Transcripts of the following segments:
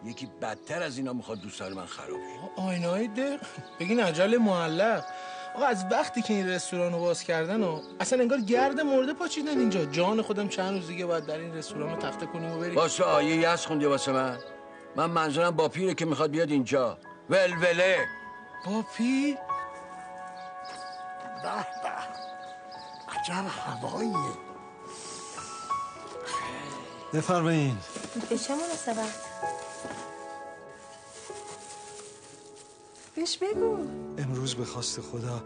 یکی بدتر از اینا میخواد دوستار من خراب شه. آینه‌های دق بگین عجل معلق. آقا از وقتی که این رستوران رو باز کردن و اصلا انگار گرد مرده پاچیدن اینجا. جان خودم چند روز دیگه باید در این رستوران رو تخته کنیم و بریم. واسه آیه یس خوندی واسه من منظورم با پیره که میخواد بیاد اینجا. ولوله با پیر؟ به به عجب هواییه. بفرمایین. به چه مناسبت؟ بهش بگو. امروز به خواست خدا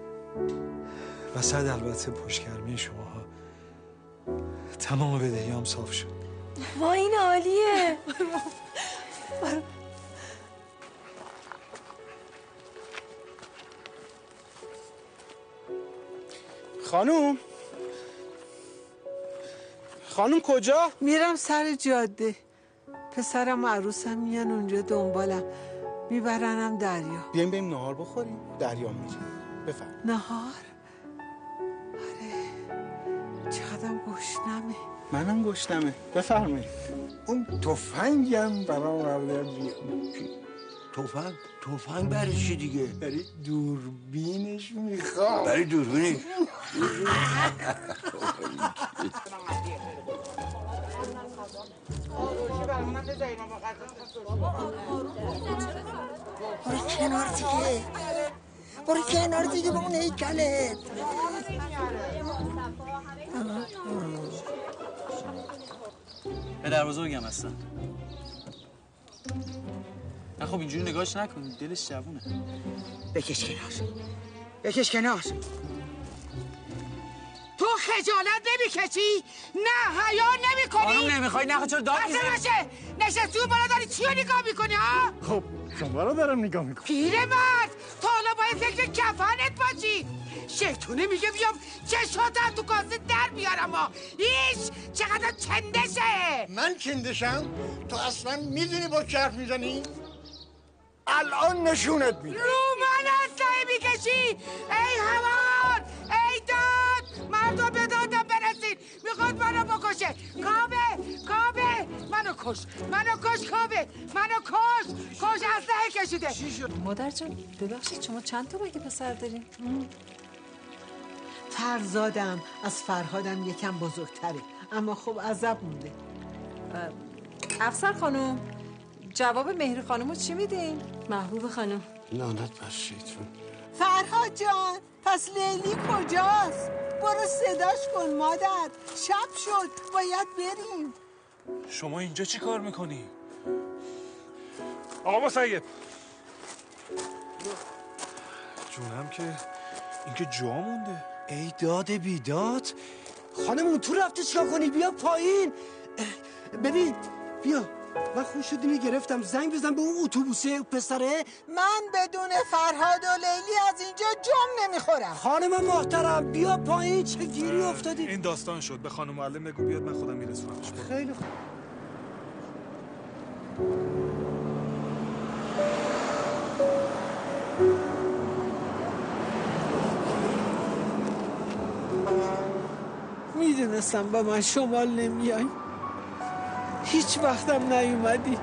و صد البته پشتگرمی شماها تمام بدهیام صاف شد. وای این عالیه. خانوم کجا؟ میرم سر جاده. پسرم و عروسم میان اونجا دنبالم، میبرنم دریا. بیایم نهار بخوریم، دریا میریم. بفرم. نهار؟ آره چقدرم گشنمه. منم گشنمه. بفرمایید. اون تفنگم برام آوردی. تفنگ برای چی دیگه؟ برای دوربینش میخوام. برای دوربینش؟ برو کنار دیگه. برو کنار دیگه با اون هیکلت. پدر بزرگم هستن. نه خب اینجوری نگاهش نکنید، دلش جوونه. بکش کنار. تو خجالت نمیکشی؟ نه حیا نمیکنی؟ خانم نمیخوای نخواه چرا داد میزنی؟ باشه نشستی اون بالا داری چی رو نگاه میکنی ها؟ خب شما رو دارم نگاه میکنم. پیرمرد تو حالا باید فکر کفنت باشی. شیطونه میگه بیام چشاتم تو کاسه در بیارم ها. ایش چقدر چندشه. من چندشم؟ تو اصلا میدونی با چه حرف میزنی؟ الان نشونت میدم. رو من اسلحه میکشی؟ ای هوار ای داد مردم به دادم برسید. میخواد منو بکشه. کابه منو کش کابه منو کش اسلحه کشیده. مادر جان ببخشید شما چند تا مگه پسر دارین؟ فرزادم از فرهادم یکم بزرگتره، اما خب عذب مونده. افسر خانم جواب مهری خانم رو چی میدین؟ محبوب خانم. لعنت بر شیطون. فرهاد جان پس لیلی کجاست؟ برو صداش کن مادر. شب شد باید بریم. شما اینجا چی کار میکنی؟ آقا مسیب جونم که اینکه جا مونده. ای داد بیداد خانم اون تو رفته چیکار کنی؟ بیا پایین. ببین بیا من خوشودی گرفتم. زنگ بزن به اون اتوبوسه پسره. من بدون فرهاد و لیلی از اینجا جم نمیخورم. خانم محترم بیا پایین. چه گیری افتادی؟ این داستان شد. به خانم معلم بگو بیاد من خودم میرسونمش. خیلی خوب. میدونستم با من شمال نمیای. هیچ وقتم نیومدی.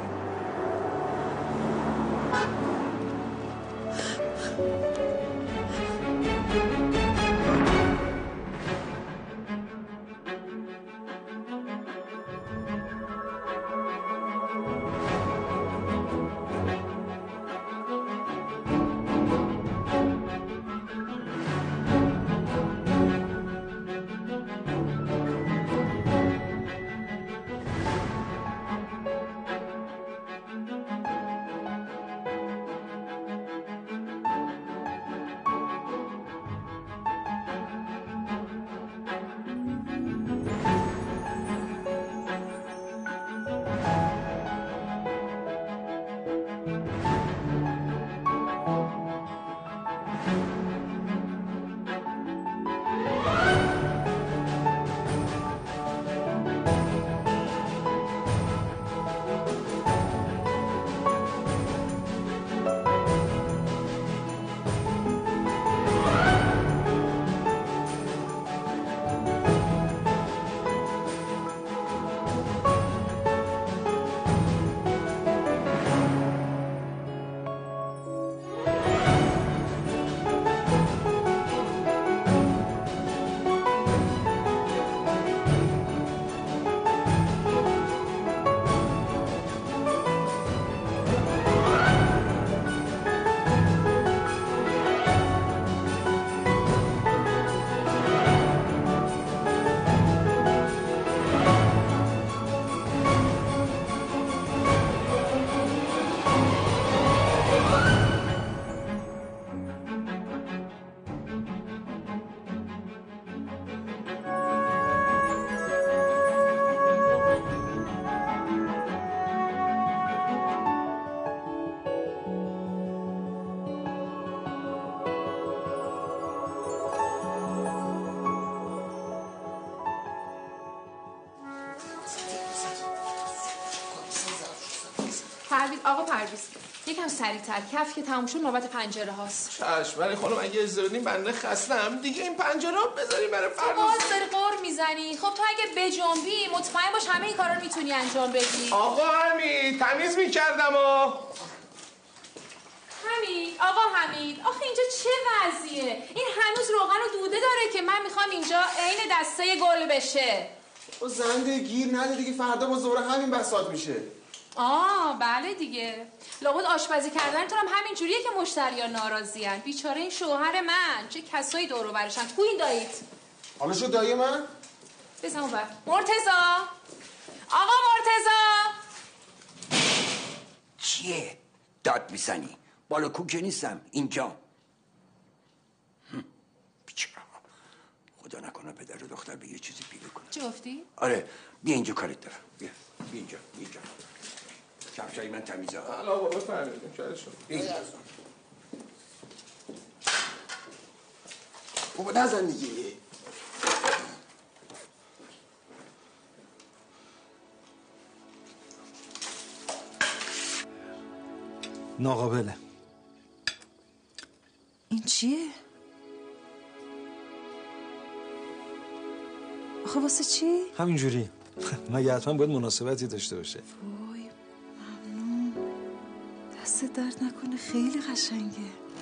پرویز یکم سریع‌تر، کف که تموم شد نوبت پنجره هاست. چشم. ولی خانم اگه اجازه بدین بنده خستم دیگه، این پنجره رو بذاری برای فردا. باز داری قور میزنی. خب تو اگه بجنبی مطمئن باش همه این کارا رو میتونی انجام بدی. آقا حمید تمیز میکردم آقا حمید آخه اینجا چه وضعیه؟ این هنوز روغن و دوده داره که من میخوام اینجا عین دسته گل بشه. او زنده گیر نده دیگه، فردا باز دوباره همین بساط میشه. بله دیگه. لابد آشپزی کردنتون هم همین جوریه که مشتریان ناراضی‌ان. بیچاره این شوهر من چه کسایی دور و برشن. کو این داییت؟ حالا شو دایی من؟ بزن اون بر. مرتضی! آقا مرتضی! چیه؟ داد میزنی؟ بالا کوکه نیستم اینجا. بیچاره خدا نکنه پدر و دختر به یه چیزی پیله کنه. چی گفتی؟ آره بیا اینجا کارت دارم. بیا اینجا. کفشای من تمیزه. حالا بابا فهمیدیم شاید شد. بابا نزن دیگه. ناقابله. این چیه؟ آخه واسه چی؟ همینجوری. مگه حتما باید مناسبتی داشته باشه. وای ممنون. دست درد نکنه، خیلی قشنگه.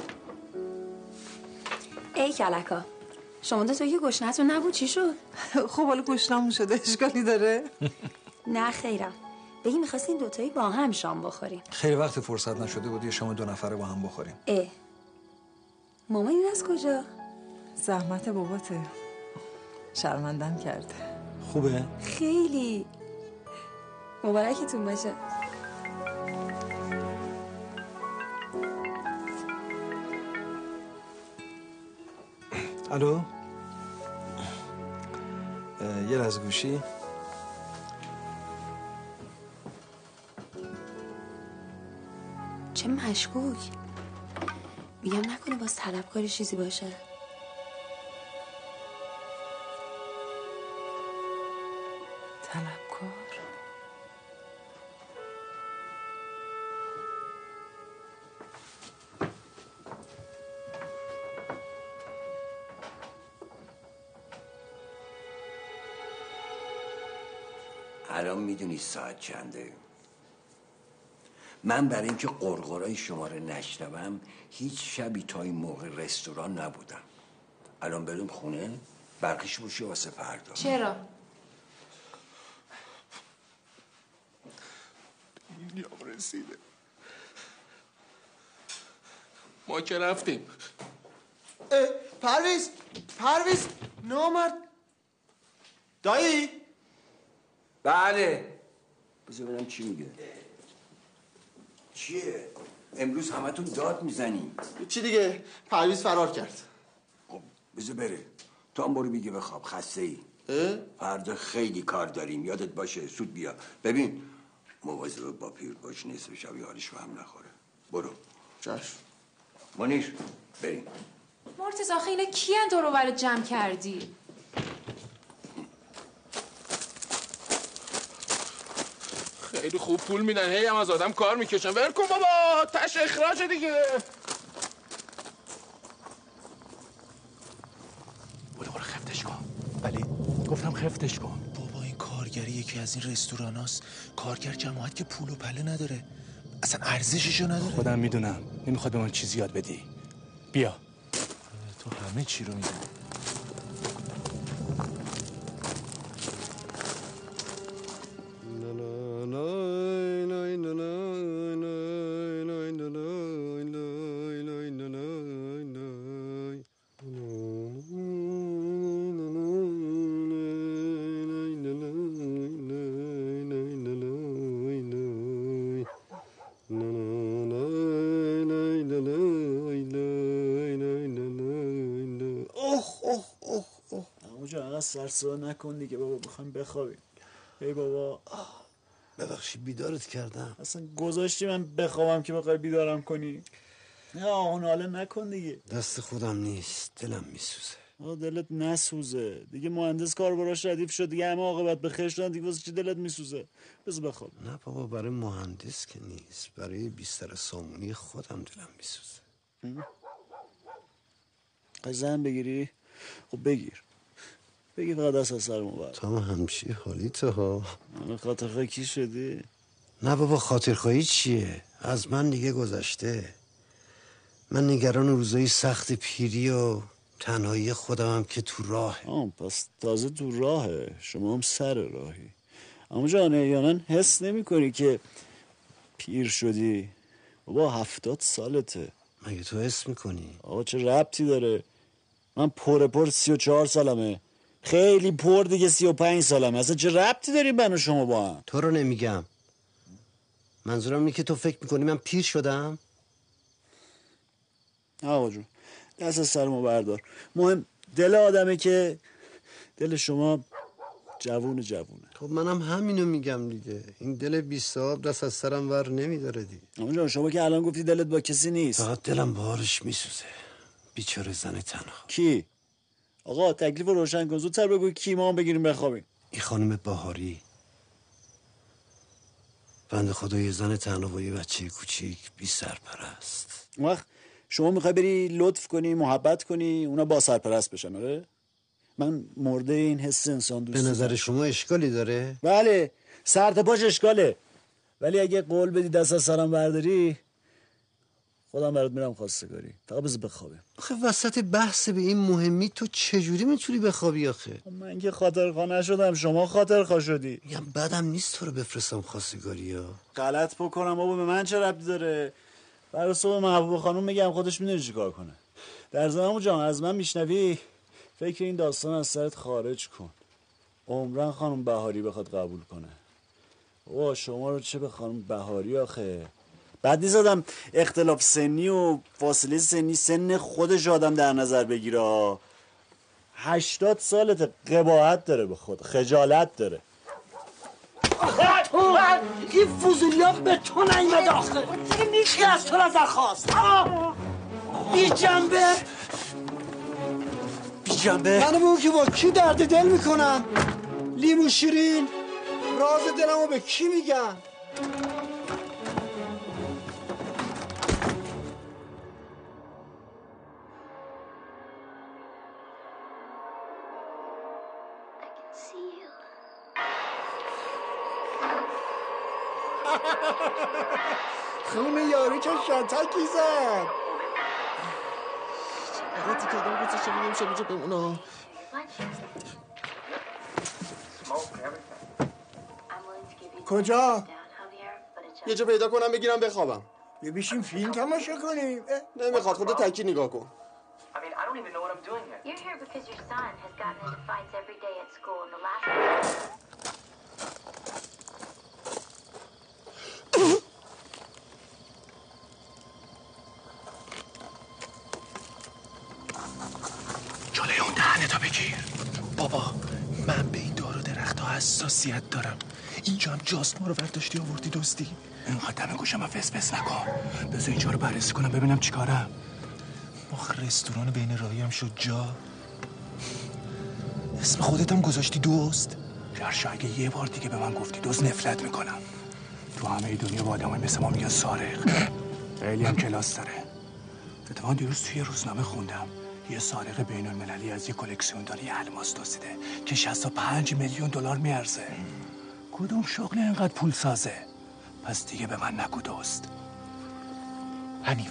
ای کلکا، شما دو تا یه گشنتون نبود چی شد؟ خب حالا گشنمون شده، اشکالی داره؟ نه خیرم. بگی میخواستین دوتایی با هم شام بخوریم. خیلی وقت فرصت نشده بود یه شام 2 نفره با هم بخوریم. ماما این از کجا؟ زحمت باباته. شرمندم کرده. خوبه؟ خیلی. مبارکتون باشه. الو؟ یه لحظه گوشی. چه مشکوک. میگم نکنه باز طلبکاری چیزی باشه. طلبکار؟ الان میدونی ساعت چنده؟ من برای اینکه قرقرای شما رو نشنوم هیچ شبی تا این موقع رستوران نبودم. الان بریم خونه برقش بوشه واسه فردا. چرا؟ اینجا رسیده. ما که رفتیم. پرویز نامرد. دایی؟ بله. بذار ببینم چی میگه. چیه؟ امروز همتون داد میزنی. چی دیگه؟ پرویز فرار کرد. خب بذار بره. تو هم برو بیگه بخواب، خسته ای. فردا خیلی کار داریم، یادت باشه زود بیا. ببین مواظب با پیر باش، نصف شب حالش به هم نخوره. برو. چشم. منیر بریم. مرتضی آخه اینا کیان دور و برت جمع کردی؟ خیلی خوب پول میدن، هی هم از آدم کار میکشن. ول کن بابا، تش اخراج دیگه. برو خفتش کن. بله گفتم خفتش کن. بابا این کارگری یکی از این رستوراناست. کارگر جماعت که پول و پله نداره، اصلا ارزششو نداره. خودم میدونم، نمیخواد به من چیزی یاد بدی. بیا. تو همه چی رو میدونی. سرسا نکن دیگه بابا، بخوایم بخوابیم. ای بابا ببخشید بیدارت کردم. اصلا گذاشتی من بخوابم که بخوای بیدارم کنی؟ نه اون حالا نکن دیگه. دست خودم نیست، دلم میسوزه. دلت نسوزه دیگه. مهندس کاربراش ردیف شد دیگه، همه عاقبت به خیر شدن دیگه. واسه چی دلت میسوزه؟ بذار بخواب. نه بابا، برای مهندس که نیست، برای بیستر سامونی خودم دلم میسوزه. زن بگیری؟ خب بگیر فقط دست از سرمو بر. تو هم همچی حالیته ها. من خاطرخواهی کی شدی؟ نه بابا، خاطرخواهی چیه؟ از من دیگه گذشته. من نگران روزای سخت پیری و تنهایی خودم هم که تو راه. پس تازه تو راهه. شما هم سر راهی. اما جان احیانا حس نمی کنی که پیر شدی؟ بابا 70 سالته. مگه تو حس میکنی؟ آقا چه ربطی داره؟ من پر 34 سالمه. خیلی پر دیگه 35 سالمه. اصلا چه ربطی داریم من و شما با هم؟ تو رو نمیگم. منظورم اینه که تو فکر میکنی من پیر شدم؟ آقا جون دست از سرمو بردار. مهم دل آدمه که دل شما جوونه. خب منم همینو میگم دیگه. این دل بی صاحب دست از سرم ور نمیداره دیگه. آقا جان شما که الان گفتی دلت با کسی نیست. فقط دلم بارش میسوزه. بیچاره زن تنها. کی؟ آقا تکلیف روشن کن. زودتر بگو کی، ما هم بگیریم بخوابیم. این خانم بهاری، بنده خدا، یه زن تنها با یه بچه کوچیک، بی سرپرست. اون وقت شما میخوای بری لطف کنی، محبت کنی، اونا با سرپرست بشن؟ آره؟ من مرده این حس انسان دوست. به نظر شما اشکالی داره؟ بله، سر تا پاش اشکاله. ولی اگه قول بدی دست از سرم برداری، خودم برات میرم خواستگاری. فقط بذار بخوابیم. آخه وسط بحث به این مهمی تو چجوری میتونی بخوابی آخه؟ من که خاطرخواه نشدم، شما خاطرخواه شدی. میگم بعدم نیست تو رو بفرستم خواستگاری ها. غلط بکنم بابا، به من چه ربطی داره؟ برای صبح محبوب خانم میگم، خودش میدونه چیکار کنه. در ضمن جان از من میشنوی فکر این داستان از سرت خارج کن. عمرن خانم بهاری بخواد قبول کنه. او شما رو چه به خانم بهاری آخه؟ بعد نیست آدم اختلاف سنی و فاصله سنی سن خودش آدم در نظر بگیره. 80 سالته، قباحت داره به خود، خجالت داره. این فضولی ها به تو نیمده آخه. کی از تو نظر خواست؟ بی جنبه منو بگو که با کی درد دل میکنم؟ لیمو شیرین راز دلمو به کی میگم؟ خون یاری که شاتکی زد. وقتی که آدم گفتش شما نمیشه بمونه. کجا؟ یه جا پیدا کنم بگیرم بخوابم. بشین فیلم تماشا کنیم. نمیخواد، خودت تکی نگاه کن. You're here because your son has gotten into fights every day at school in the last... جلوی اون دهنتو بگیر. بابا من به این دار و درخت ها حساسیت دارم. اینجا هم جاست ما رو برداشتی آوردی دزدی. اینقدر دم گوشم فس نکن. بذار اینجا رو بررسی کنم ببینم چیکارم. آخ رستوران بین راهی هم شد جا. اسم خودت هم گذاشتی دوست. جرشا اگه یه بار دیگه به من گفتی دوست نفرت میکنم. تو همه دنیا با آدمای مثل ما میگن سارق. خیلی هم کلاس داره. اتفاقا دیروز توی روزنامه خوندم یه سارق بین المللی از یه کلکسیوندار یه الماس دزدیده که 65 میلیون دلار میارزه. کدوم شغل اینقدر پول سازه؟ پس دیگه به من نگو دوست. حنیف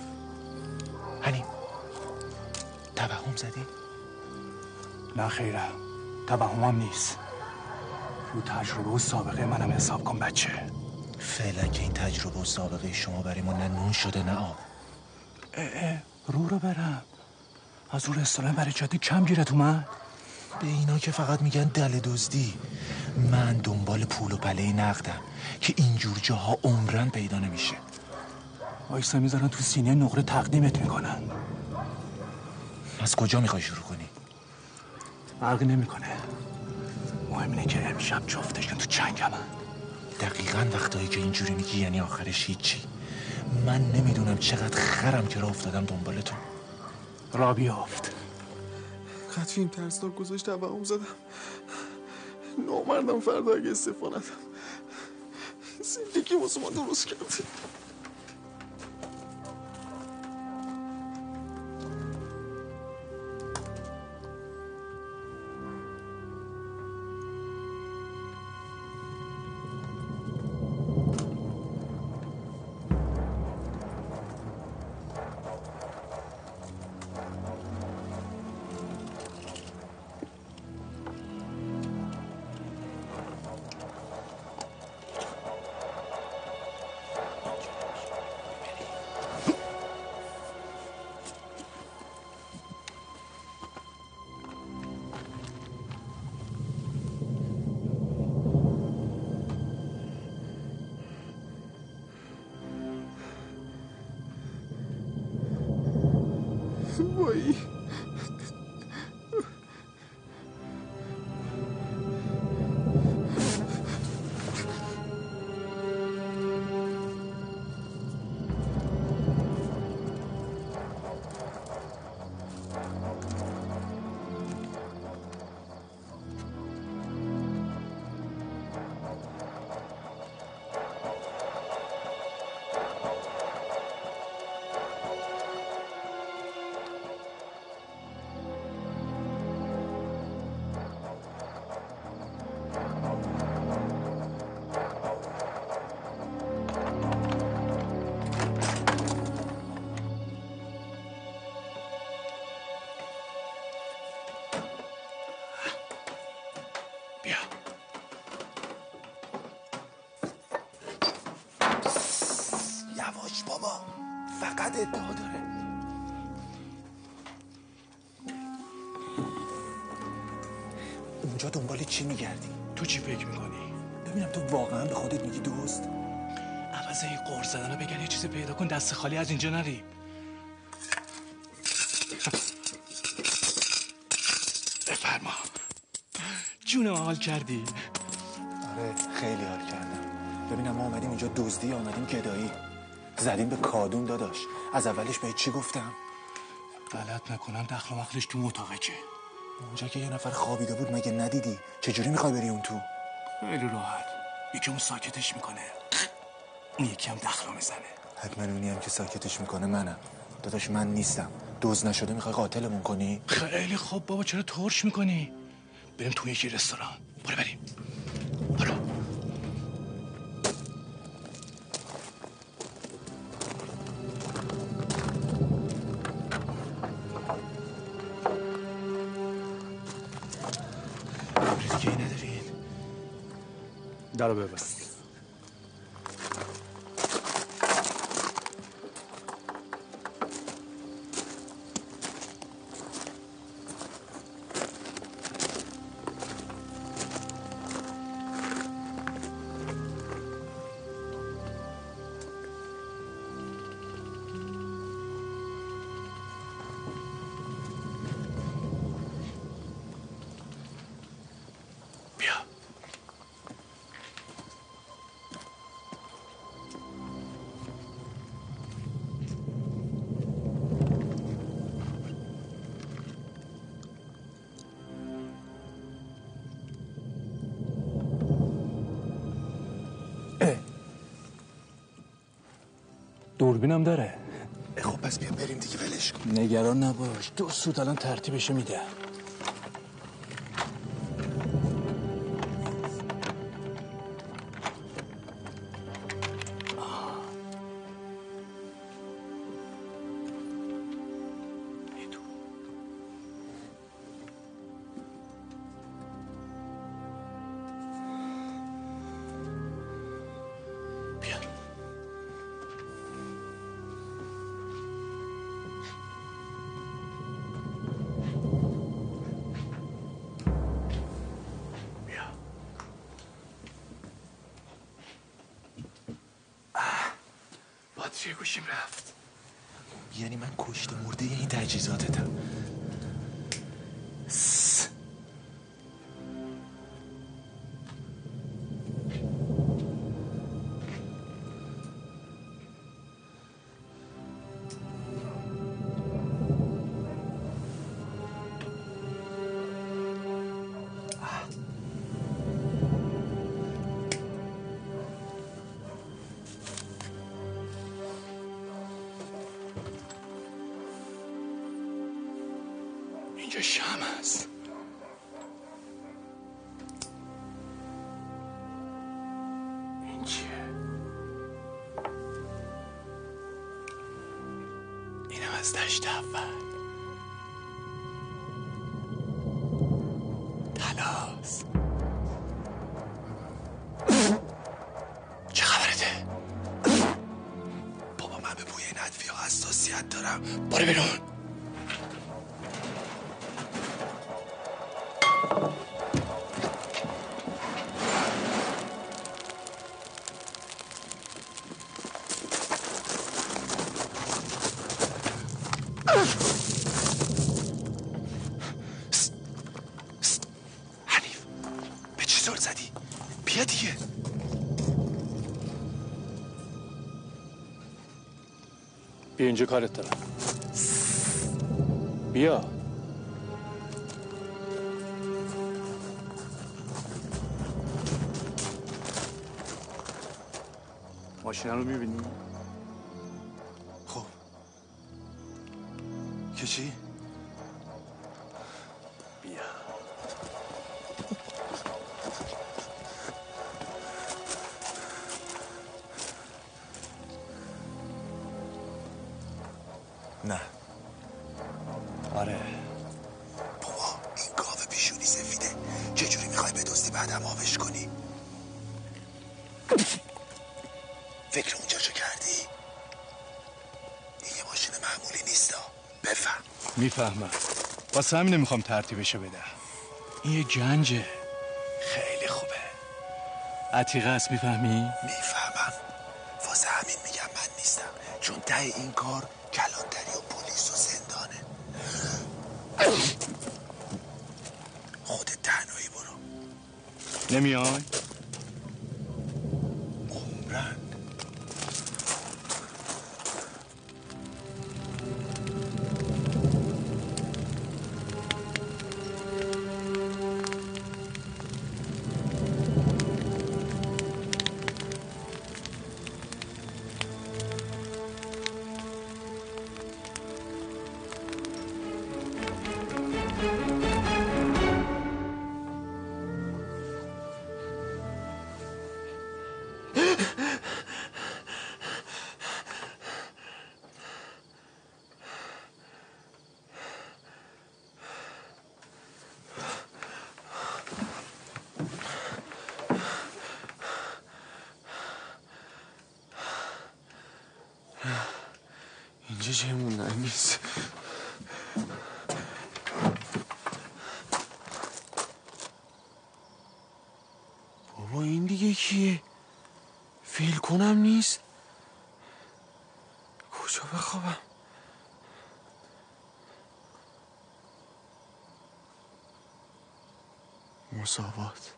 توهم زدی؟ نه خیره، توهمم نیست. رو تجربه و سابقه منم حساب کن بچه. فعلا که این تجربه و سابقه شما برای ما نه نون شده نه آب. رو برم از رو رستوران برای جاده کم گیرت اومد؟ به اینا که فقط میگن دل دزدی. من دنبال پول و پله نقدم که اینجور جاها عمرن پیدا نمیشه. وایسا میذارن تو سینه نقره تقدیمت میکنن. از کجا میخوای شروع کنی؟ فرقی نمیکنه، مهم اینه که امشب جفتشون تو چنگمن. دقیقاً وقتایی که اینجوری میگی یعنی آخرش هیچی. من نمیدونم چقدر خرم که راه افتادم دنبالتون. را بیافت. اینقدر فیلم ترسناک گذاشت توهم زدم نامردم فردا اگه استعفا ندم زندگی واسه ما درست کرده. وای یواش بابا، فقط ادعا داره. اونجا دنبال چی میگردی؟ تو چی فکر میکنی؟ ببینم تو واقعا به خودت میگی دوست؟ عوض این قرص زدن بگن یه چیزی پیدا کن دست خالی از اینجا نری. بفرما. جونم حال کردی؟ آره خیلی حال کردم. ببینم ما آمدیم اینجا دزدی آمدیم گدایی. زدیم به کادون داداش. از اولش بهت چی گفتم؟ غلط نکنم دخل و مخلش تو اتاقه که اونجا که یه نفر خوابیده بود مگه ندیدی؟ چجوری میخوای بری اون تو؟ خیلی راحت. یکی اون ساکتش میکنه، اون یکی هم دخل رو میزنه. حتما اونی هم که ساکتش میکنه منم. داداش من نیستم. دزد نشده میخوای قاتلمون کنی؟ خیلی خوب بابا، چرا ترش میکنی؟ بریم تو یکی رستوران. بریم برو. دیگه ای ندارین؟ درو ببند. دوربینم داره. خب پس بیا بریم دیگه ولش کن. نگران نباش، 2 سوت الان ترتیبشو میده. باتری گوشیم رفت. یعنی من کشته مرده این تجهیزاتتم. اینجا شمع است. این چیه؟ اینم از دشت اول. تلاس. چه خبرته؟ بابا من به بوی این ادویه حساسیت دارم. برو بیرون. حنیف به چی زل زدی؟ بیا دیگه. بیا اینجا کارت دارم. بیا. ماشینا رو میبینی؟ خب که چی؟ بیا. نه. آره. بابا این گاو پیشونی سفیده. چجوری میخوای بدزدی بعدم آبش کنی؟ فکر اونجا چه کردی؟ این یه ماشین معمولی نیستا. بفهم. میفهمم. واسه همین نمیخوام ترتیبشو بدم. این یه گنجه. خیلی خوبه. عتیقه است. میفهمی؟ میفهمم. واسه همین میگم من نیستم. چون ته این کار کلانتری و پلیس و زندانه. خودت تنهایی برو. نمیای؟ عمرن. اینجا جمون نیست. بابا این دیگه کیه؟ فیل کنم نیست. کجا بخوابم؟ مساوات.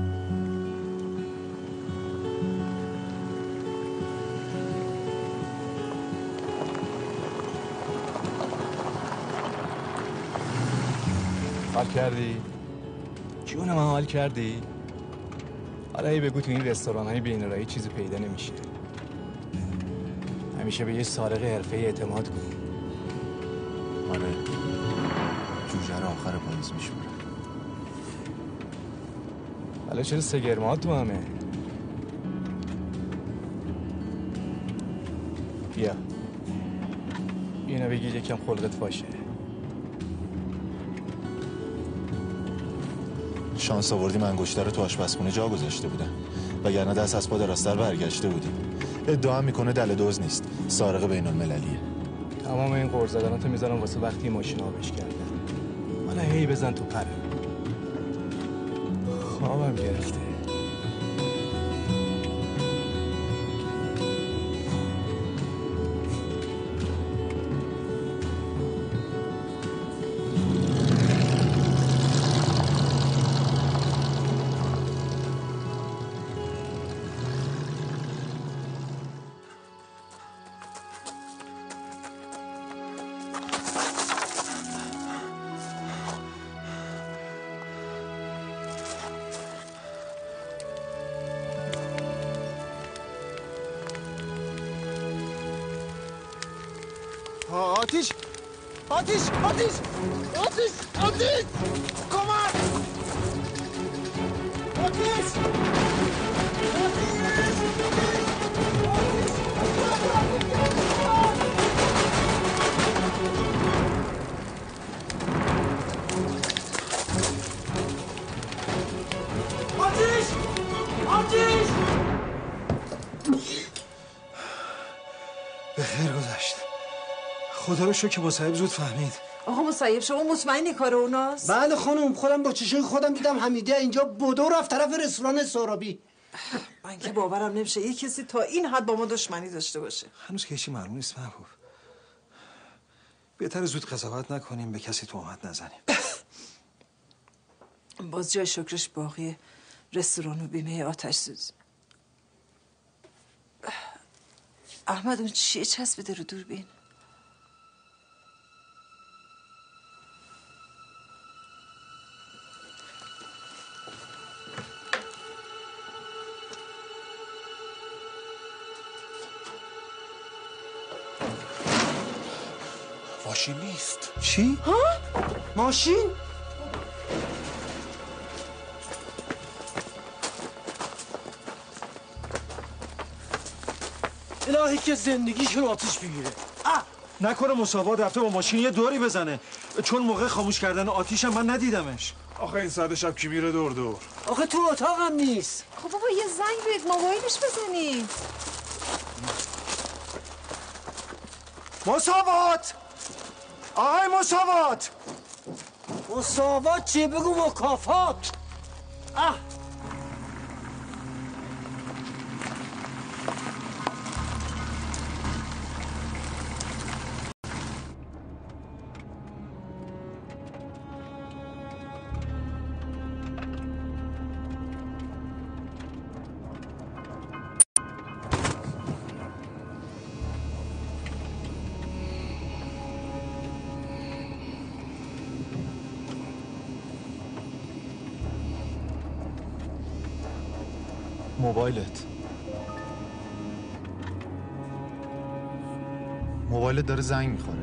حال کردی؟ جون من حال کردی؟ حالا ای بگو تو این رستوران‌های بین‌المللی چیزی پیدا نمیشه. همیشه به یه سارق حرفه‌ای اعتماد کن. آره. جوجه رو آخر پاییز میشوره. حالا چرا سگرمات تو همه؟ بیا. اینو بگیر یکم خلقت باشه. شانس آوردیم انگشتر رو تو آشپزخونه جا گذاشته بودن، وگرنه دست از پا دراستر برگشته بودیم. ادعا میکنه دل دوز نیست، سارق بین المللیه. تمام این قرضداناتو میذارم واسه وقتی ماشین آبش کردن. حالا هی بزن تو پره. خوابم گرفته. آتیش آتیش آتیش آتیش آتیش کمک آتیش آتیش آتیش به خیر گذشت. خدا رو شکر که مصاحب زود فهمید. آقا مصاحب شما مطمئنی کار اوناست؟ بله خانم، خودم با چشای خودم دیدم حمیده اینجا بدو رفت طرف رستوران سهرابی. من که باورم نمیشه یه کسی تا این حد با ما دشمنی داشته باشه. هنوز که هیچی معلوم نیست محبوب. بهتر زود قضاوت نکنیم، به کسی تهمت نزنیم. باز جای شکرش باقیه رستوران و بیمه آتش سوزی. احمد اون چیه چسبیده رو دوربین؟ ماشین نیست. چی؟ ها؟ ماشین؟ الهی که زندگیشون آتیش بگیره. نکنه مصابات رفته با ماشین یه دوری بزنه، چون موقع خاموش کردن آتیش هم من ندیدمش. آخه این ساعت شب کی میره دور دور؟ آخه تو اتاقم نیست. خب بابا یه زنگ بهت موبایلش بزنی. مساوات! آقای مساوات! مساوات چیه؟ بگو مکافات. موبایلت داره زنگ میخوره.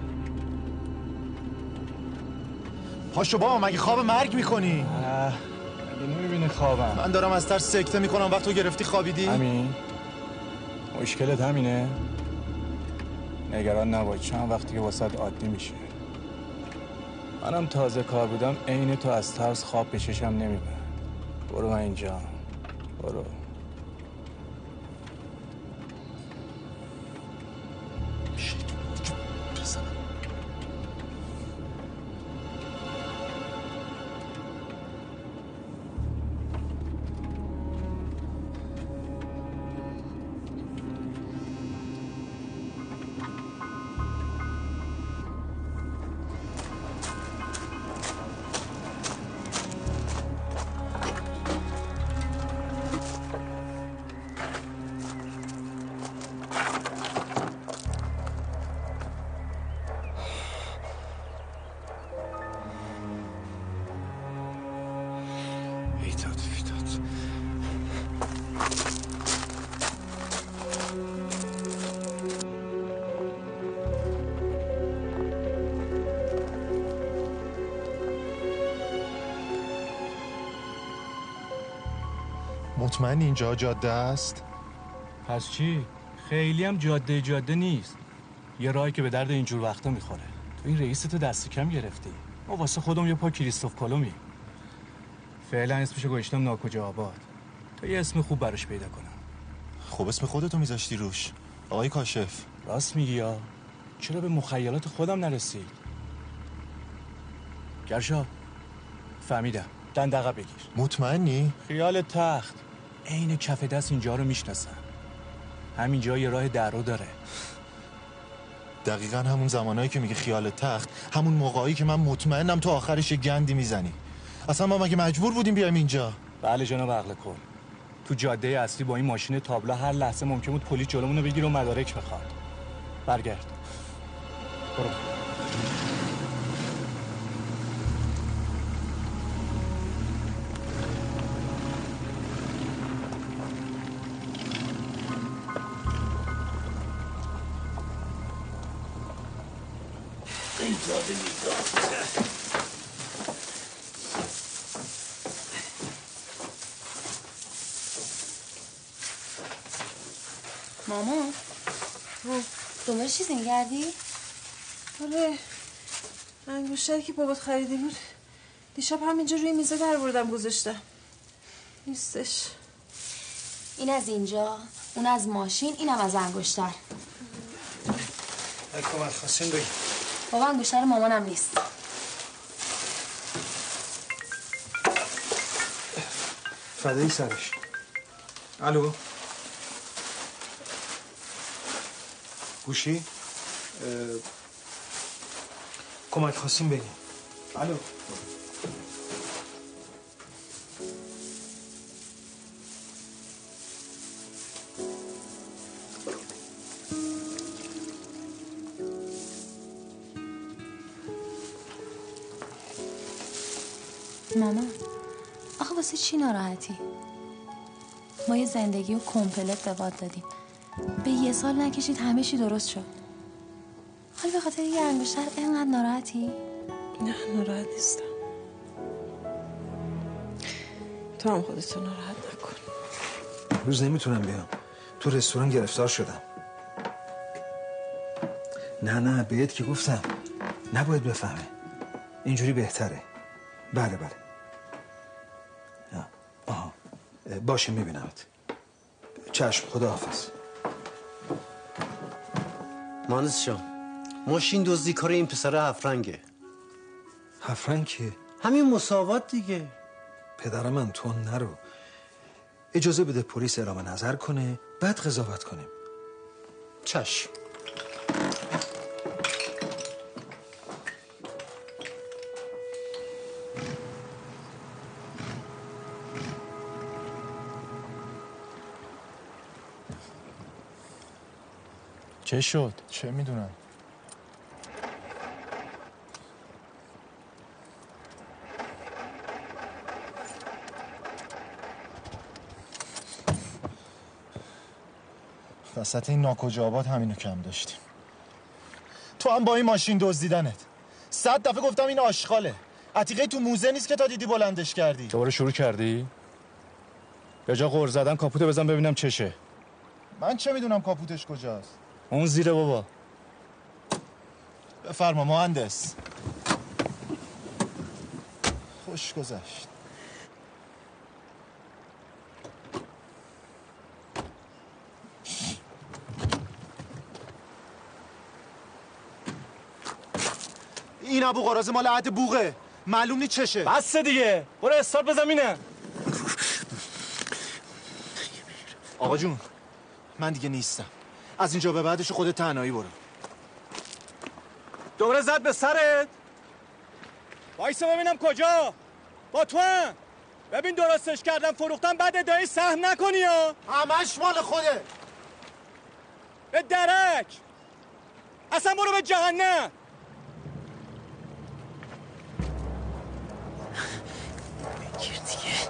پاشو بابا، مگه خواب مرگ میکنی؟ مگه نمیبینی خوابم؟ من دارم از ترس سکته میکنم، وقت تو گرفتی خوابیدی؟ همین؟ مشکلت همینه؟ نگران نباش، چند وقتی که واسط عادی میشه. منم تازه کار بودم عین تو از ترس خواب به چشم نمیبرم. برو من اینجا، برو. مطمئن اینجا جاده است؟ پس چی؟ خیلی هم جاده نیست. یه راهی که به درد اینجور وقتا میخوره. تو این رئیستو دست کم گرفتی. ما واسه خودم یه پا کریستوف کلومی. فعلا اسمشو گذاشتم ناکجا آباد. تا یه اسم خوب براش پیدا کنم. خب اسم خودتو میذاشتی روش آقای کاشف. راست میگی یا؟ چرا به مخیلات خودم نرسید؟ گرشا فهمیدم، دندقه بگیر. مطمئنی؟ خیال تخت عین کف دست اینجا رو میشناسم. همینجا یه راه درو داره. دقیقا همون زمانایی که میگه خیال تخت، همون موقعی که من مطمئنم تو آخرش یه گندی میزنی. اصلا ما مگه مجبور بودیم بیایم اینجا؟ بله جناب عقل کل. تو جاده اصلی با این ماشین تابلو هر لحظه ممکن بود پلیس جلومونو بگیره و مدارک بخواد. برگرد. برو. ایزاد میزاد. مامان دنبال چیزی میگردی؟ آره انگشتری که بابات خریده بود دیشب همینجا روی میزه در بردم گذاشتم نیستش. این از اینجا، اون از ماشین، اینم از انگشتر. کمک خواستین بگیم. بابا انگشتر مامانم نیست. فدایی سرش. الو گوشی؟ کمک خواستین بگیم. الو مامان آخه واسه چی ناراحتی؟ ما یه زندگی و کمپلت به باد دادیم، به 1 سال نکشید همه چی درست شد. حالا به خاطر یه انگشتر اینقدر ناراحتی؟ نه ناراحت نیستم. تو هم خودتو ناراحت نکن. روز نمیتونم بیام، تو رستوران گرفتار شدم. نه بهت که گفتم نباید بفهمه، اینجوری بهتره. بله آها باشه میبینمت. چشم خداحافظ. مانس جان ماشین دزدی کار این پسر هفرنگه. هفرنگ که؟ همین مساوات دیگه. پدر من تو نرو، اجازه بده پلیس اعلام نظر کنه بعد قضاوت کنیم. چشم. چه شد؟ چه میدونم. وسط این ناکجا آباد همینو کم داشتیم. تو هم با این ماشین دزدیدنت 100 دفعه گفتم این آشغاله. عتیقه تو موزه نیست که تا دیدی بلندش کردی. دوباره شروع کردی؟ به جا غر زدن کاپوتو بزن ببینم چشه. من چه میدونم کاپوتش کجاست؟ اون زیره بابا. بفرما مهندس. خوش گذشت. این ابو قراضه مال عهد بوقه، معلوم نی چشه. بس دیگه، برو استارت بزن ببینم. آقا جون من دیگه نیستم، از اینجا به بعدش خودت تنهایی برو. دوباره زد به سرت. وایسا ببینم کجا. با تو هم. ببین درستش کردم فروختم بعد ادعای سهم نکنی ها. همش مال خوده. به درک. اصلا برو به جهنم. بگیر دیگه.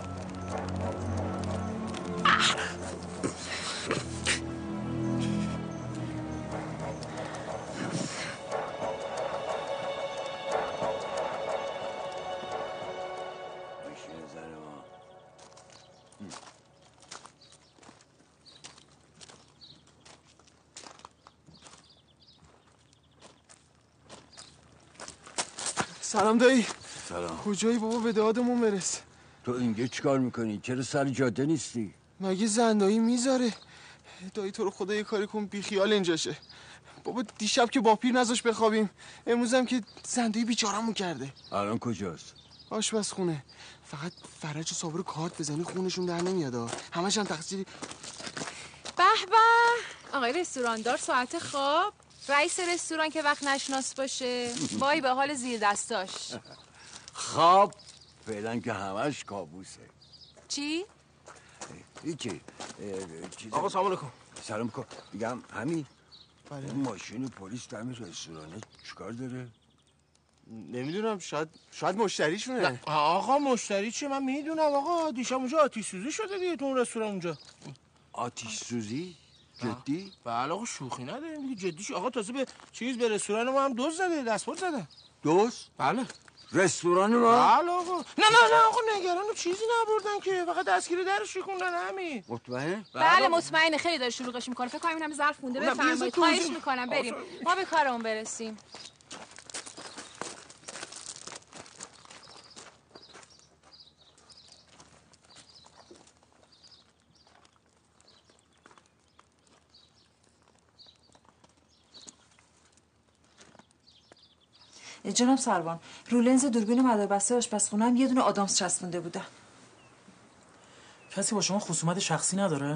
سلام دایی. سلام. کجایی بابا؟ به دادمون برس. تو اینجا چیکار میکنی؟ چرا سر جاده نیستی؟ مگه زندایی میذاره؟ دایی تو رو خدا یه کاری کن بیخیال اینجاشه. بابا دیشب که با پیر نذاش بخوابیم، امروزم که زندایی بیچارمون کرده. الان کجاست؟ آشپزخونه. فقط فرج و صابر کارت بزنی خونشون در نمیاد. همش هم تقصیر. به به آقای رستوراندار ساعت خواب. رئیس رستوران که وقت نشناس باشه وای به حال زیر دستاش. خواب فعلا که همش کابوسه. چی؟ هیچی. آقا سلام علیکم. سلام کن. میگم همین. بله. اون ماشین پلیس تو همین رستورانه چیکار داره؟ نمیدونم، شاید مشتریشونه. نه آقا مشتری چیه؟ من میدونم آقا. دیشب اونجا آتش سوزی شده دیگه تو اون رستوران اونجا. آتش سوزی؟ جدی؟ بله آقا شوخی نداریم دیگه، جدیش. آقا تازه به چیز به رستوران ما هم دزد زده، دستمزد زده. دزد؟ بله. رستوران ما؟ بله آقا. نه آقا نگران چیزی نبردن که، فقط دستگیر درش شکوندن همین. مطمئن؟ بله مطمئنه، خیلی داره شلوغش میکنه. فکر کنم این همه ظرف مونده. بفرمایید، خواهش میکنم بریم ما به کارمون برسیم. جناب سروان، رو لنز دوربین مداربسته آشپزخونه هم یه دونه آدامس چسبونده بودن. کسی با شما خصومت شخصی نداره؟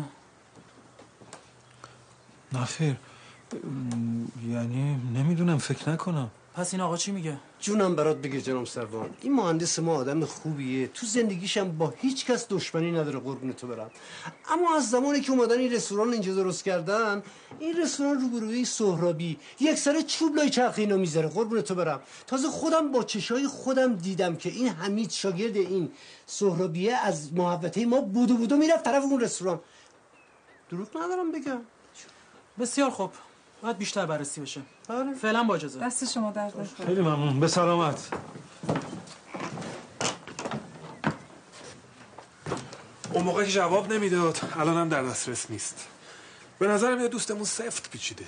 نه خیر، یعنی نمیدونم، فکر نکنم. پس این آقا چی میگه؟ جونم برات بگه جناب سروان، این مهندس ما آدم خوبیه، تو زندگیش هم با هیچ کس دشمنی نداره، قربون تو برم. اما از زمانی که اومدن این رستوران اینجا درست کردن، این رستوران روبروی سهرابی یک سر چوب لای چرخ اینا میذاره، قربون تو برم. تازه خودم با چشای خودم دیدم که این حمید شاگرد این سهرابیه از محوطه ما بودو میرفت طرف اون رستوران. دروغ ندارم بگم. بسیار خوب، باید بیشتر بررسی بشه. فعلا با اجازه. دست شما درد نکنه. خیلی ممنون، به سلامت. اون موقع که جواب نمیداد الان هم در دسترس نیست. به نظرم یه دوستمون سفت پیچیده.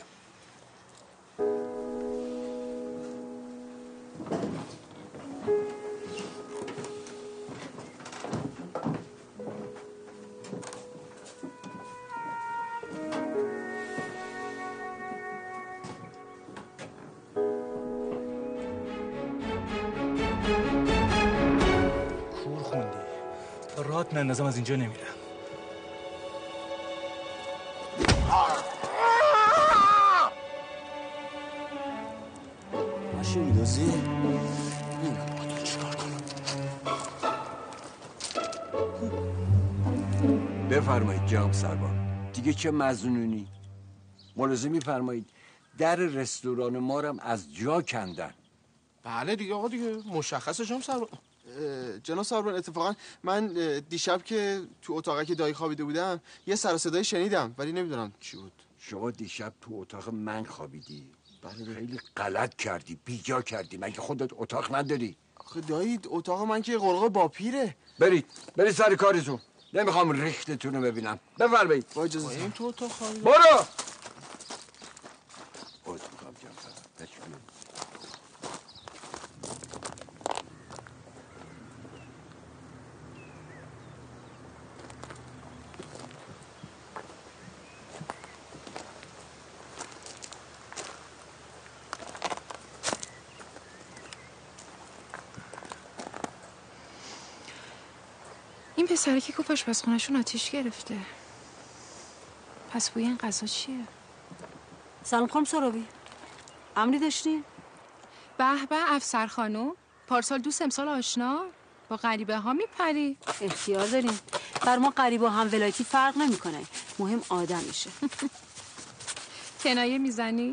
رات نندازم از اینجا نمیرم. ماشین میدازی؟ بفرمایید جناب سروان، دیگه چه مظنونی؟ ملاحظه میفرمایید در رستوران ما هم از جا کندن. بله دیگه آقا، دیگه مشخصه جناب سروان. جناب سروان اتفاقا من دیشب که تو اتاقی که دایی خوابیده بودم یه سر و صدایی شنیدم، ولی نمیدونم چی بود. شما دیشب تو اتاق من خوابیدی؟ بله. خیلی غلط کردی، بیجا کردی. مگه خودت اتاق نداری؟ آخه دایی اتاق من که قرقه با پیره. برید سر کارتون، نمیخوام ریختتون رو ببینم. بفرمایید. با اجازه این تو اتاق خوابیدم. برو. عذر میخوام جناب سروان. این پسره که گفت آشپزخونه‌شون آتیش گرفته. پس بوی این غذا چیه؟ سلام خانم سرابی، امری داشتین؟ به به افسر خانم، پارسال دوست امسال آشنا، با غریبه ها میپری. اختیار داریم، بر ما غریبه هم ولایتی فرق نمیکنه، مهم آدمشه. کنایه میزنی؟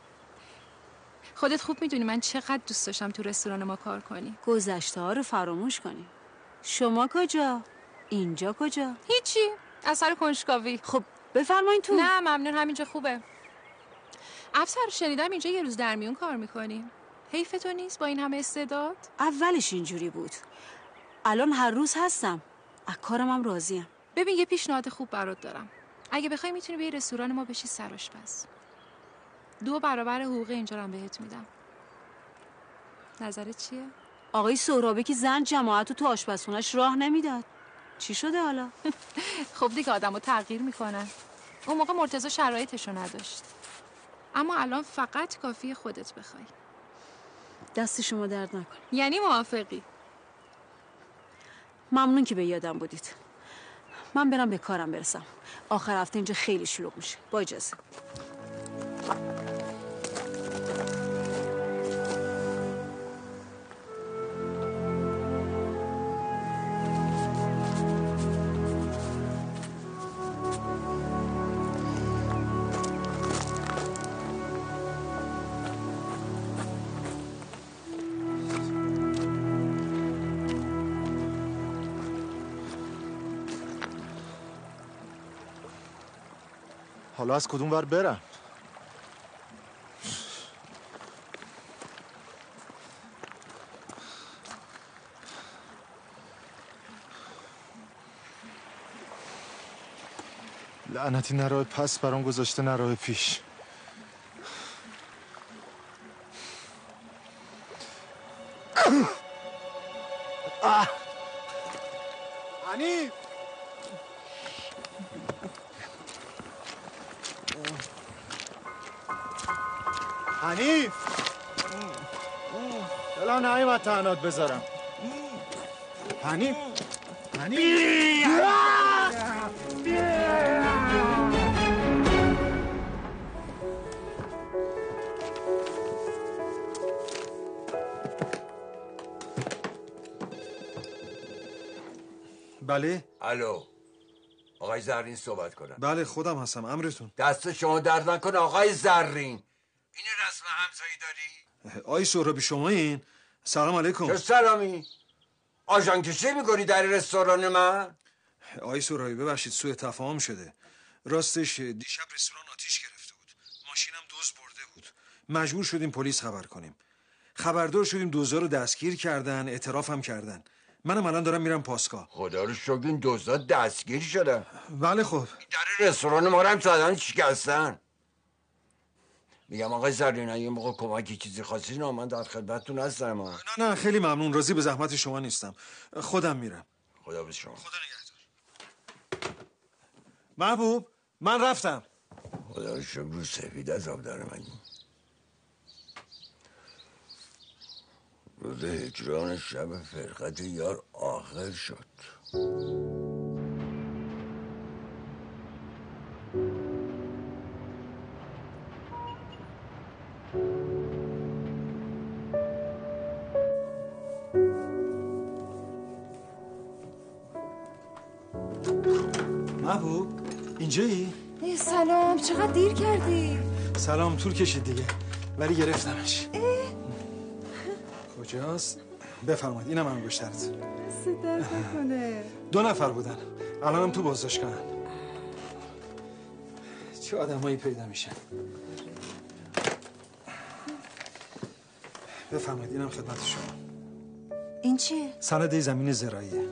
خودت خوب میدونی من چقدر دوست داشتم تو رستوران ما کار کنی. گذشته ها رو فراموش کنی. شما کجا؟ اینجا کجا؟ هیچی، اثر کنجکاوی. خب بفرمایین تو. نه ممنون، همینجا خوبه. افسر شنیدم اینجا یه روز در میون کار میکنی. حیف تو نیست با این همه استعداد؟ اولش اینجوری بود، الان هر روز هستم، از کارم هم راضیم. ببین یه پیشنهاد خوب برات دارم. اگه بخوای میتونی به رستوران ما بشی سرآشپز. 2 برابر حقوق اینجا رو هم بهت میدم. نظرت چیه؟ آقای سهرابی که زن جماعت رو تو آشپزخونه‌اش راه نمیداد، چی شده حالا؟ خب دیگه آدمو تغییر میکنن. اون موقع مرتضی شرایطشو نداشت، اما الان فقط کافیه خودت بخوای. دست شما درد نکنه. یعنی موافقی؟ ممنون که به یادم بودید. من برم به کارم برسم، آخر هفته اینجا خیلی شلوغ میشه. با اجازه. حالا از کدوم ور برم؟ لعنتی نه راه پس برام گذاشته نه راه پیش. حنیف حنیف دلم نمیاد تنهات بذارم. حنیف بله. الو آقای زرین صحبت کنم. بله خودم هستم، امرتون. دست شما درد نکنه آقای زرین. این رسم همسایی داری؟ آقای سهرابی شما این؟ سلام علیکم. چه سلامی؟ آژان کشی میکنی در رستوران من؟ آقای سهرابی ببخشید سوء تفاهم شده. راستش دیشب رستوران آتیش گرفته بود. ماشینم دزد برده بود. مجبور شدیم پلیس خبر کنیم. خبردار شدیم دزدا رو دستگیر کردن، اعتراف هم کردن. منم الان دارم میرم پاسگاه. خدا رو شکر این دزدا دستگیر شدن. بله خب. در رستوران ما رو هم زدن شکستن. میگم آقای زرین اگه موقع کمکی چیزی خواستین من در خدمتتون هستم. نه خیلی ممنون، راضی به زحمت شما نیستم. خودم میرم. خدا به شما. خدا نگهدار. محبوب من رفتم. خدا رو شکر رو سفید عذاب داره من. روز هجران شب فرقت یار آخر شد. محبوب اینجایی؟ سلام، چقدر دیر کردی؟ سلام، طول کشید دیگه ولی گرفتمش. کجاست؟ بفرمایید اینم انگشترت. دست درد نکنه. 2 نفر بودن، الانم تو بازداشتگاهن. چه آدمایی پیدا میشن. بفرمایید اینم خدمت شما. این چیه؟ سند زمین زراعیه.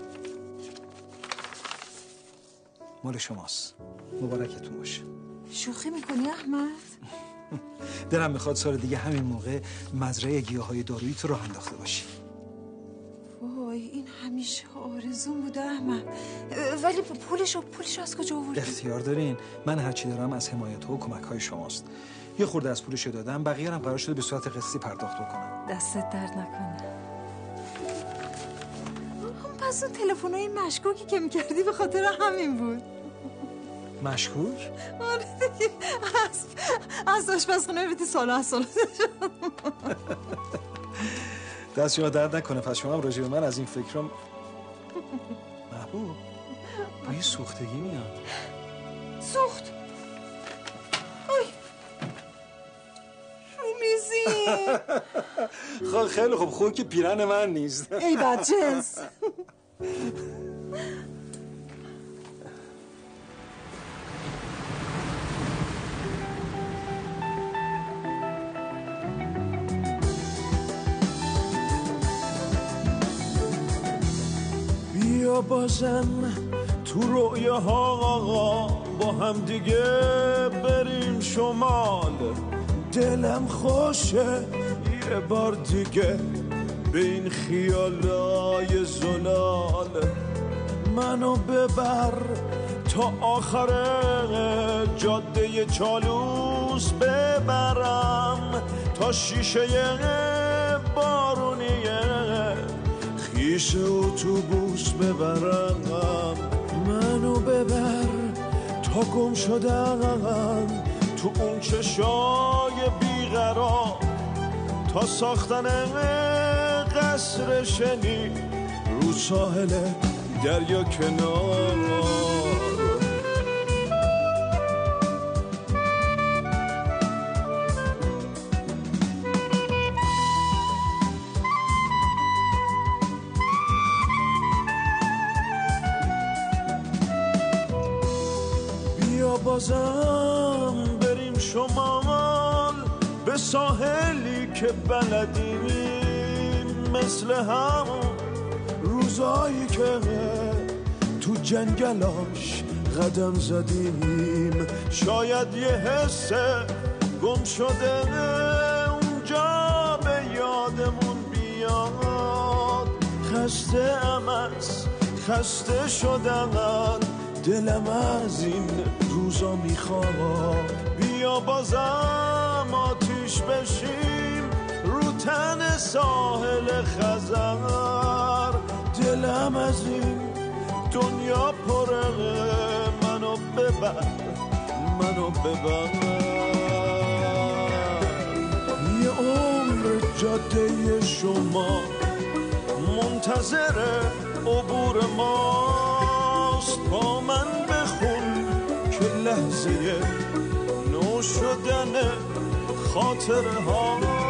مال شماست. مبارکتون باشه. شوخی میکنی احمد؟ دلم میخواد سال دیگه همین موقع مزرعه گیاهای دارویی تو راه انداخته باشی. وای این همیشه آرزون بوده احمد. ولی پولشو از کجا آوردی؟ اختیار دارین. من هرچی دارم از حمایت و کمک های شماست. یه خورده از پولشو دادم، بقیه هم قرار شده به صورت قسطی پرداخت بکنم. دستت درد نکنه. پس اون تلفن‌های مشکوکی که میکردی به خاطر همین بود. مشکوک؟ آره دیگه. از آشپزخونه بیتی سال دست شما درد نکنه. پس شما هم راجع به من از این فکرم. محبوب بوی سوختگی میاد. سوخت؟ آی رو میزی. خیلی خوب، خوب که پیرن من نیست. ای بدجنس. بیا بازم تو رویاها با هم دیگه بریم شمال. دلم خوشه یه بار دیگه به این خیالای زلال. منو ببر تا آخر جاده چالوس ببرم، تا شیشه بارونیه خیش اتوبوس ببرم. منو ببر تا گم شدم تو اون چشای بیقرار، تا ساختن قصر شنی رو ساحل دریا کنار. بیا بازم ساحلی که بلدیم، مثل همون روزایی که تو جنگلاش قدم زدیم. شاید یه حس گم شده اونجا به یادمون بیاد. خسته شدن دلم از این روزا میخواد. بیا بازم آتیش بشیم رو تن ساحل خزر. دلم از این دنیا پره، منو ببر. یه عمر جاده شما منتظر عبور ماست. با من بخون که لحظه نو شدن خاطره ها